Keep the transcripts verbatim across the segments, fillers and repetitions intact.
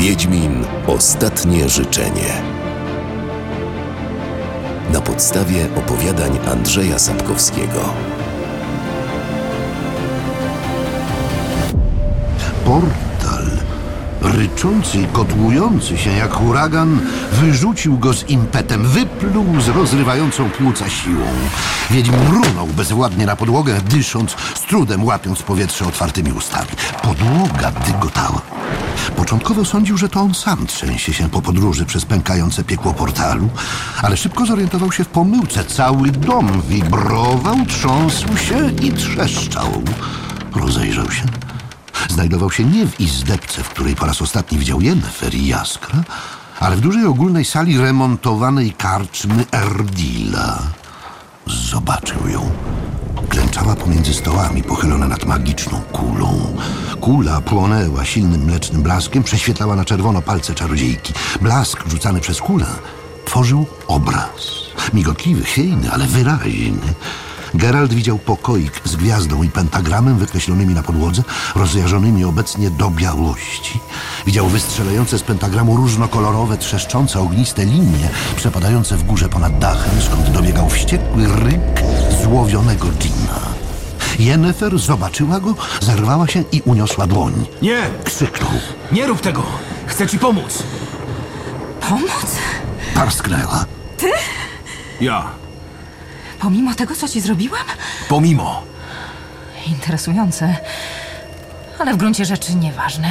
Wiedźmin. Ostatnie życzenie. Na podstawie opowiadań Andrzeja Sapkowskiego. Portal, ryczący i kotłujący się jak huragan, wyrzucił go z impetem, wypluł z rozrywającą płuca siłą. Wiedźmin runął bezwładnie na podłogę, dysząc, z trudem łapiąc powietrze otwartymi ustami. Podłoga dygotała. Początkowo sądził, że to on sam trzęsie się po podróży przez pękające piekło portalu, ale szybko zorientował się w pomyłce. Cały dom wibrował, trząsł się i trzeszczał. Rozejrzał się. Znajdował się nie w izdebce, w której po raz ostatni widział Yennefer i Jaskra, ale w dużej ogólnej sali remontowanej karczmy Erdila. Zobaczył ją. Klęczała pomiędzy stołami, pochylona nad magiczną kulą. Kula płonęła silnym mlecznym blaskiem, prześwietlała na czerwono palce czarodziejki. Blask rzucany przez kulę tworzył obraz. Migotliwy, chwiejny, ale wyraźny. Geralt widział pokoik z gwiazdą i pentagramem wykreślonymi na podłodze, rozjażonymi obecnie do białości. Widział wystrzelające z pentagramu różnokolorowe, trzeszczące, ogniste linie przepadające w górze ponad dachem, skąd dobiegał wściekły ryk złowionego dżina. Yennefer zobaczyła go, zerwała się i uniosła dłoń. Nie! Krzyknął. Nie rób tego! Chcę ci pomóc! Pomóc? Parsknęła. Ty? Ja. Pomimo tego, co ci zrobiłam? Pomimo. Interesujące, ale w gruncie rzeczy nieważne.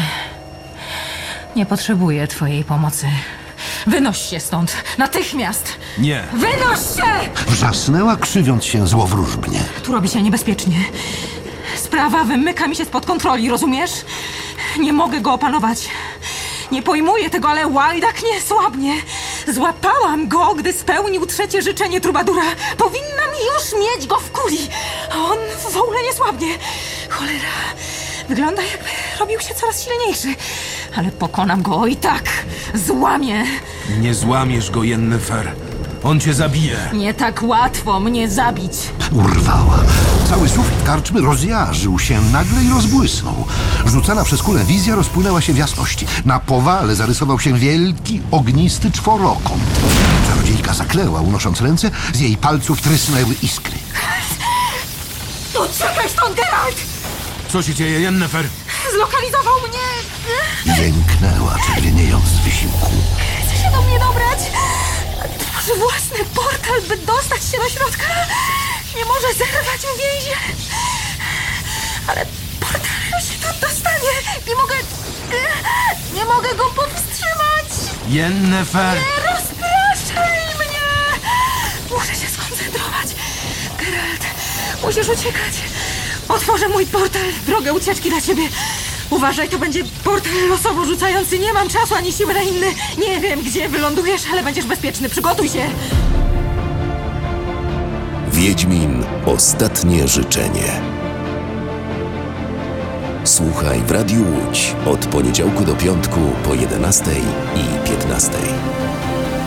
Nie potrzebuję twojej pomocy. Wynoś się stąd, natychmiast! Nie. Wynoś się! Wrzasnęła, krzywiąc się złowróżbnie. Tu robi się niebezpiecznie. Sprawa wymyka mi się spod kontroli, rozumiesz? Nie mogę go opanować. Nie pojmuję tego, ale łajdak nie słabnie. Złapałam go, gdy spełnił trzecie życzenie trubadura. Powinnam już mieć go w kuli. A on w ogóle nie słabnie. Cholera. Wygląda, jakby robił się coraz silniejszy. Ale pokonam go i tak. Złamię. Nie złamiesz go, Yennefer. On cię zabije. Nie tak łatwo mnie zabić. Urwała. Cały sufit karczmy rozjarzył się nagle i rozbłysnął. Rzucana przez kulę wizja rozpłynęła się w jasności. Na powale zarysował się wielki, ognisty czworokąt. Czarodziejka zaklęła, unosząc ręce, z jej palców trysnęły iskry. Uciekaj stąd, Geralt! Co się dzieje, Yennefer? Zlokalizował mnie! Jęknęła, czerwieniejąc z wysiłku. Chce się do mnie dobrać! Tworzy własny portal, by dostać się do środka! Nie może zerwać uwięzie! Ale portal się tu dostanie! Nie mogę... Nie mogę go powstrzymać! Yennefer! Nie rozpraszaj mnie! Muszę się skoncentrować! Geralt, musisz uciekać! Otworzę mój portal, drogę ucieczki dla ciebie! Uważaj, to będzie portal losowo rzucający. Nie mam czasu ani siły na inny. Nie wiem, gdzie wylądujesz, ale będziesz bezpieczny. Przygotuj się! Wiedźmin. Ostatnie życzenie. Słuchaj w Radiu Łódź od poniedziałku do piątku po jedenastej i piętnastej.